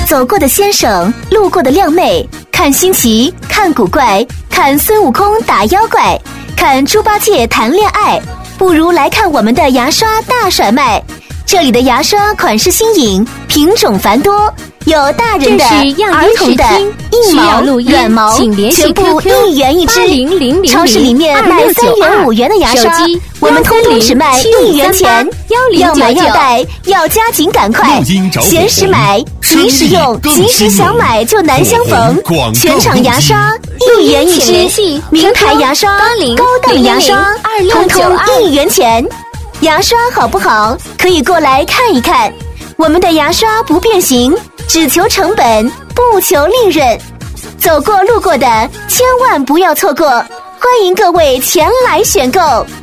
走过的先生，路过的靓妹，看新奇，看古怪，看孙悟空打妖怪，看猪八戒谈恋爱，不如来看我们的牙刷大甩卖。这里的牙刷款式新颖，品种繁多，有大人的、儿童的、硬毛、软毛，全部1元一支。超市里面卖3元、5元的牙刷，我们通通只卖1元钱。要买要带，要加紧赶快，闲时买，平时用，即使想买就难相逢。全场牙刷1元一支，名牌牙刷、高档牙刷，通通1元钱。牙刷好不好？可以过来看一看。我们的牙刷不变形，只求成本，不求利润。走过路过的千万不要错过，欢迎各位前来选购。